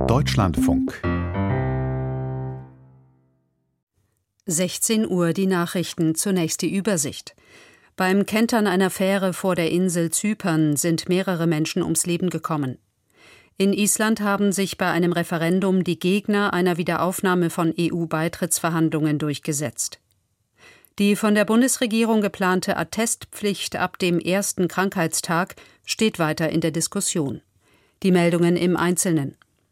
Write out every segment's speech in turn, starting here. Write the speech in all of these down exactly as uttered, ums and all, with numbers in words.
Deutschlandfunk. sechzehn Uhr die Nachrichten, zunächst die Übersicht. Beim Kentern einer Fähre vor der Insel Zypern sind mehrere Menschen ums Leben gekommen. In Island haben sich bei einem Referendum die Gegner einer Wiederaufnahme von E U-Beitrittsverhandlungen durchgesetzt. Die von der Bundesregierung geplante Attestpflicht ab dem ersten Krankheitstag steht weiter in der Diskussion. Die Meldungen im Einzelnen.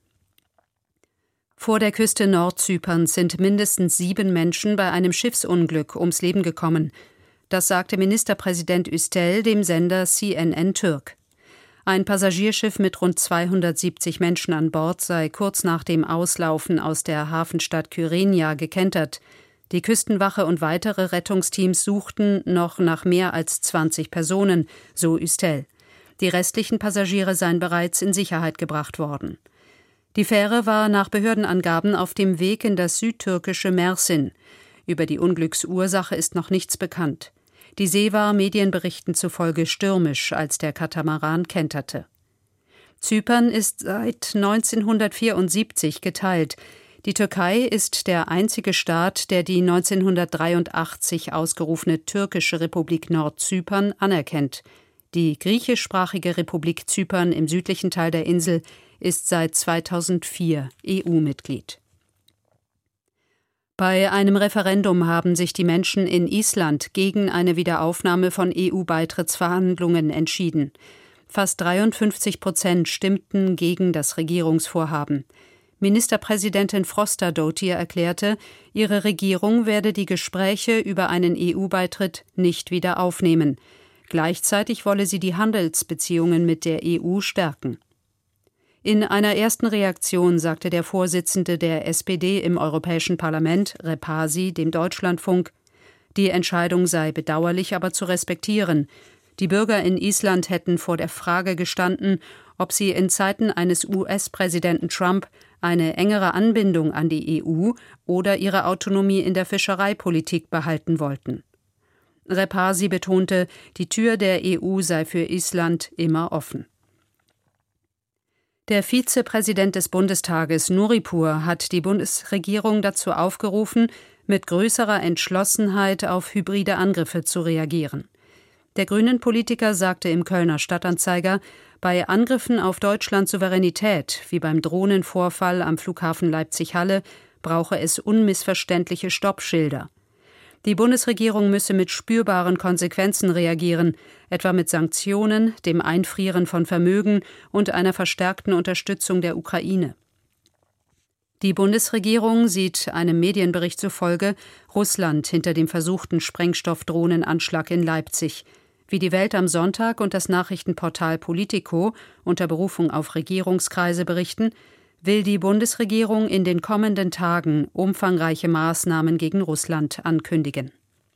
Vor der Küste Nordzyperns sind mindestens sieben Menschen bei einem Schiffsunglück ums Leben gekommen. Das sagte Ministerpräsident Üstel dem Sender C N N Türk. Ein Passagierschiff mit rund zweihundertsiebzig Menschen an Bord sei kurz nach dem Auslaufen aus der Hafenstadt Kyrenia gekentert. Die Küstenwache und weitere Rettungsteams suchten noch nach mehr als zwanzig Personen, so Üstel. Die restlichen Passagiere seien bereits in Sicherheit gebracht worden. Die Fähre war nach Behördenangaben auf dem Weg in das südtürkische Mersin. Über die Unglücksursache ist noch nichts bekannt. Die See war Medienberichten zufolge stürmisch, als der Katamaran kenterte. Zypern ist seit neunzehnhundertvierundsiebzig geteilt. Die Türkei ist der einzige Staat, der die neunzehnhundertdreiundachtzig ausgerufene türkische Republik Nordzypern anerkennt. Die griechischsprachige Republik Zypern im südlichen Teil der Insel ist seit zweitausendvier E U-Mitglied. Bei einem Referendum haben sich die Menschen in Island gegen eine Wiederaufnahme von E U-Beitrittsverhandlungen entschieden. Fast dreiundfünfzig Prozent stimmten gegen das Regierungsvorhaben. Ministerpräsidentin Frostadóttir erklärte, ihre Regierung werde die Gespräche über einen E U-Beitritt nicht wieder aufnehmen. Gleichzeitig wolle sie die Handelsbeziehungen mit der E U stärken. In einer ersten Reaktion sagte der Vorsitzende der S P D im Europäischen Parlament, Repasi, dem Deutschlandfunk, die Entscheidung sei bedauerlich, aber zu respektieren. Die Bürger in Island hätten vor der Frage gestanden, ob sie in Zeiten eines U S-Präsidenten Trump eine engere Anbindung an die E U oder ihre Autonomie in der Fischereipolitik behalten wollten. Repasi betonte, die Tür der E U sei für Island immer offen. Der Vizepräsident des Bundestages, Nuripur, hat die Bundesregierung dazu aufgerufen, mit größerer Entschlossenheit auf hybride Angriffe zu reagieren. Der Grünen-Politiker sagte im Kölner Stadtanzeiger, bei Angriffen auf Deutschlands Souveränität, wie beim Drohnenvorfall am Flughafen Leipzig-Halle, brauche es unmissverständliche Stoppschilder. Die Bundesregierung müsse mit spürbaren Konsequenzen reagieren, etwa mit Sanktionen, dem Einfrieren von Vermögen und einer verstärkten Unterstützung der Ukraine. Die Bundesregierung sieht einem Medienbericht zufolge Russland hinter dem versuchten Sprengstoffdrohnenanschlag in Leipzig. Wie die Welt am Sonntag und das Nachrichtenportal Politico unter Berufung auf Regierungskreise berichten, will die Bundesregierung in den kommenden Tagen umfangreiche Maßnahmen gegen Russland ankündigen.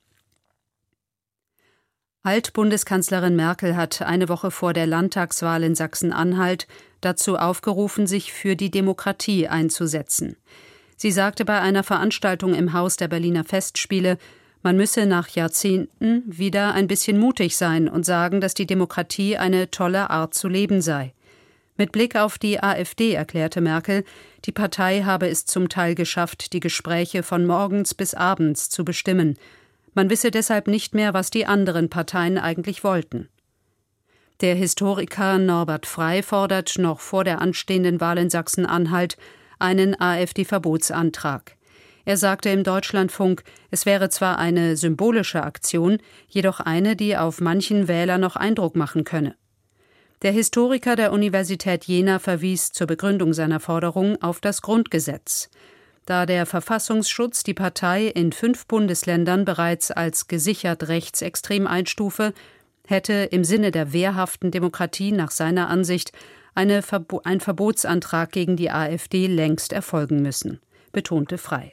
Altbundeskanzlerin Merkel hat eine Woche vor der Landtagswahl in Sachsen-Anhalt dazu aufgerufen, sich für die Demokratie einzusetzen. Sie sagte bei einer Veranstaltung im Haus der Berliner Festspiele, man müsse nach Jahrzehnten wieder ein bisschen mutig sein und sagen, dass die Demokratie eine tolle Art zu leben sei. Mit Blick auf die AfD erklärte Merkel, die Partei habe es zum Teil geschafft, die Gespräche von morgens bis abends zu bestimmen. Man wisse deshalb nicht mehr, was die anderen Parteien eigentlich wollten. Der Historiker Norbert Frey fordert noch vor der anstehenden Wahl in Sachsen-Anhalt einen AfD-Verbotsantrag. Er sagte im Deutschlandfunk, es wäre zwar eine symbolische Aktion, jedoch eine, die auf manchen Wähler noch Eindruck machen könne. Der Historiker der Universität Jena verwies zur Begründung seiner Forderung auf das Grundgesetz. Da der Verfassungsschutz die Partei in fünf Bundesländern bereits als gesichert rechtsextrem einstufe, hätte im Sinne der wehrhaften Demokratie nach seiner Ansicht eine Verbo- ein Verbotsantrag gegen die AfD längst erfolgen müssen, betonte Frey.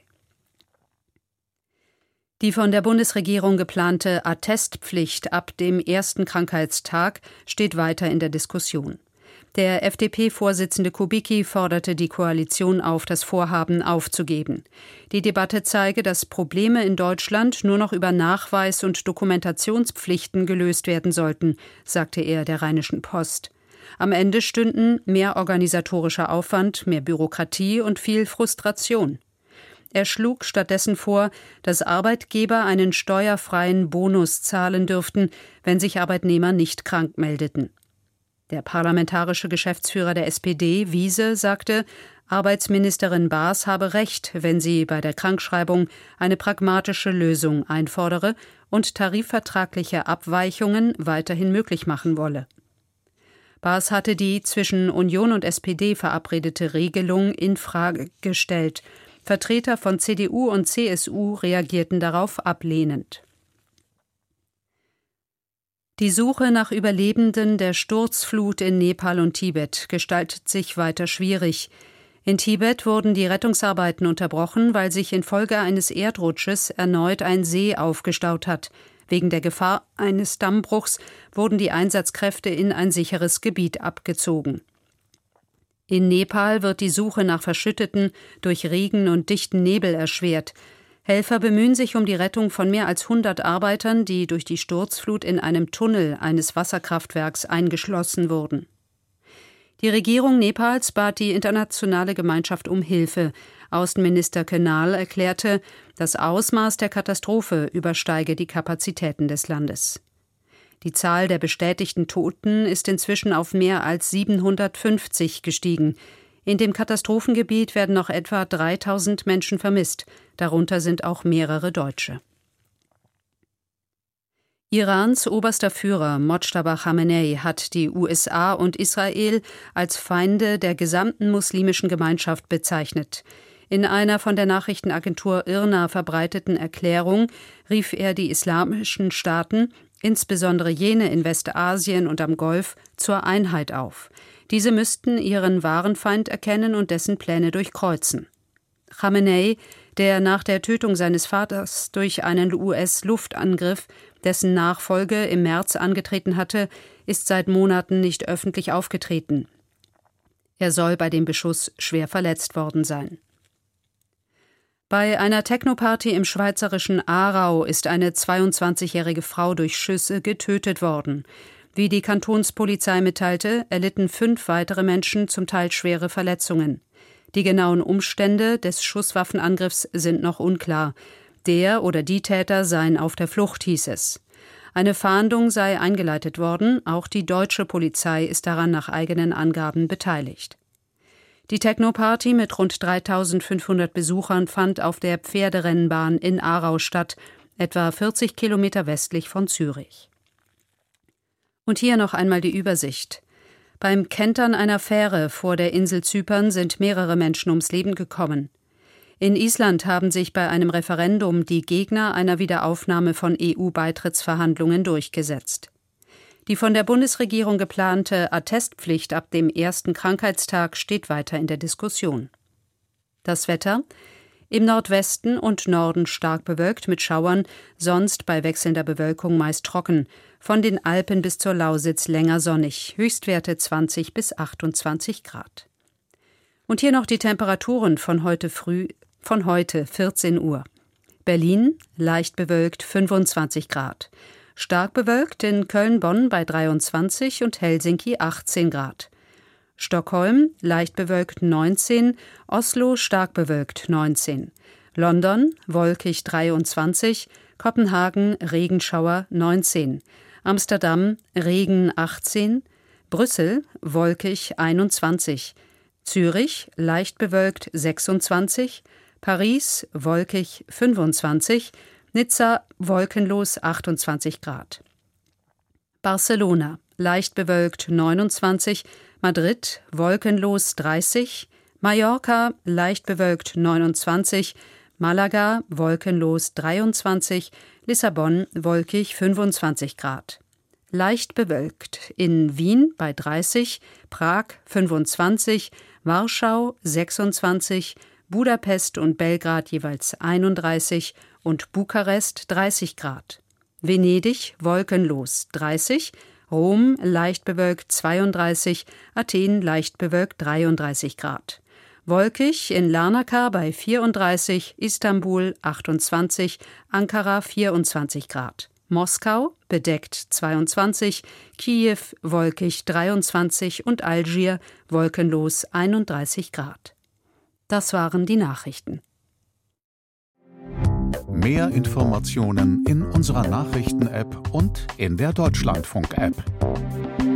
Die von der Bundesregierung geplante Attestpflicht ab dem ersten Krankheitstag steht weiter in der Diskussion. Der F D P-Vorsitzende Kubicki forderte die Koalition auf, das Vorhaben aufzugeben. Die Debatte zeige, dass Probleme in Deutschland nur noch über Nachweis- und Dokumentationspflichten gelöst werden sollten, sagte er der Rheinischen Post. Am Ende stünden mehr organisatorischer Aufwand, mehr Bürokratie und viel Frustration. Er schlug stattdessen vor, dass Arbeitgeber einen steuerfreien Bonus zahlen dürften, wenn sich Arbeitnehmer nicht krank meldeten. Der parlamentarische Geschäftsführer der S P D, Wiese, sagte, Arbeitsministerin Baas habe recht, wenn sie bei der Krankschreibung eine pragmatische Lösung einfordere und tarifvertragliche Abweichungen weiterhin möglich machen wolle. Baas hatte die zwischen Union und S P D verabredete Regelung in Frage gestellt. Vertreter von C D U und C S U reagierten darauf ablehnend. Die Suche nach Überlebenden der Sturzflut in Nepal und Tibet gestaltet sich weiter schwierig. In Tibet wurden die Rettungsarbeiten unterbrochen, weil sich infolge eines Erdrutsches erneut ein See aufgestaut hat. Wegen der Gefahr eines Dammbruchs wurden die Einsatzkräfte in ein sicheres Gebiet abgezogen. In Nepal wird die Suche nach Verschütteten durch Regen und dichten Nebel erschwert. Helfer bemühen sich um die Rettung von mehr als hundert Arbeitern, die durch die Sturzflut in einem Tunnel eines Wasserkraftwerks eingeschlossen wurden. Die Regierung Nepals bat die internationale Gemeinschaft um Hilfe. Außenminister Kenal erklärte, das Ausmaß der Katastrophe übersteige die Kapazitäten des Landes. Die Zahl der bestätigten Toten ist inzwischen auf mehr als siebenhundertfünfzig gestiegen. In dem Katastrophengebiet werden noch etwa dreitausend Menschen vermisst, darunter sind auch mehrere Deutsche. Irans oberster Führer Mojtaba Khamenei hat die U S A und Israel als Feinde der gesamten muslimischen Gemeinschaft bezeichnet. In einer von der Nachrichtenagentur I R N A verbreiteten Erklärung rief er die islamischen Staaten, insbesondere jene in Westasien und am Golf, zur Einheit auf. Diese müssten ihren wahren Feind erkennen und dessen Pläne durchkreuzen. Khamenei, der nach der Tötung seines Vaters durch einen U S-Luftangriff dessen Nachfolge im März angetreten hatte, ist seit Monaten nicht öffentlich aufgetreten. Er soll bei dem Beschuss schwer verletzt worden sein. Bei einer Techno-Party im schweizerischen Aarau ist eine zweiundzwanzigjährige Frau durch Schüsse getötet worden. Wie die Kantonspolizei mitteilte, erlitten fünf weitere Menschen zum Teil schwere Verletzungen. Die genauen Umstände des Schusswaffenangriffs sind noch unklar. Der oder die Täter seien auf der Flucht, hieß es. Eine Fahndung sei eingeleitet worden, auch die deutsche Polizei ist daran nach eigenen Angaben beteiligt. Die Techno-Party mit rund dreitausendfünfhundert Besuchern fand auf der Pferderennbahn in Aarau statt, etwa vierzig Kilometer westlich von Zürich. Und hier noch einmal die Übersicht. Beim Kentern einer Fähre vor der Insel Zypern sind mehrere Menschen ums Leben gekommen. In Island haben sich bei einem Referendum die Gegner einer Wiederaufnahme von E U-Beitrittsverhandlungen durchgesetzt. Die von der Bundesregierung geplante Attestpflicht ab dem ersten Krankheitstag steht weiter in der Diskussion. Das Wetter: Im Nordwesten und Norden stark bewölkt mit Schauern, sonst bei wechselnder Bewölkung meist trocken. Von den Alpen bis zur Lausitz länger sonnig, Höchstwerte zwanzig bis achtundzwanzig Grad. Und hier noch die Temperaturen von heute früh, von heute vierzehn Uhr. Berlin leicht bewölkt fünfundzwanzig Grad. Stark bewölkt in Köln-Bonn bei dreiundzwanzig und Helsinki achtzehn Grad. Stockholm leicht bewölkt neunzehn, Oslo stark bewölkt neunzehn. London wolkig dreiundzwanzig, Kopenhagen Regenschauer neunzehn. Amsterdam Regen achtzehn, Brüssel wolkig einundzwanzig. Zürich leicht bewölkt sechsundzwanzig, Paris wolkig fünfundzwanzig, Nizza wolkenlos achtundzwanzig Grad. Barcelona leicht bewölkt neunundzwanzig, Madrid wolkenlos dreißig, Mallorca leicht bewölkt neunundzwanzig, Malaga wolkenlos dreiundzwanzig, Lissabon wolkig fünfundzwanzig Grad. Leicht bewölkt in Wien bei dreißig, Prag fünfundzwanzig, Warschau sechsundzwanzig, Budapest und Belgrad jeweils einunddreißig und Bukarest dreißig Grad. Venedig wolkenlos dreißig, Rom leicht bewölkt zweiunddreißig, Athen leicht bewölkt dreiunddreißig Grad. Wolkig in Larnaca bei vierunddreißig, Istanbul achtundzwanzig, Ankara vierundzwanzig Grad. Moskau bedeckt zweiundzwanzig, Kiew wolkig dreiundzwanzig und Algier wolkenlos einunddreißig Grad. Das waren die Nachrichten. Mehr Informationen in unserer Nachrichten-App und in der Deutschlandfunk-App.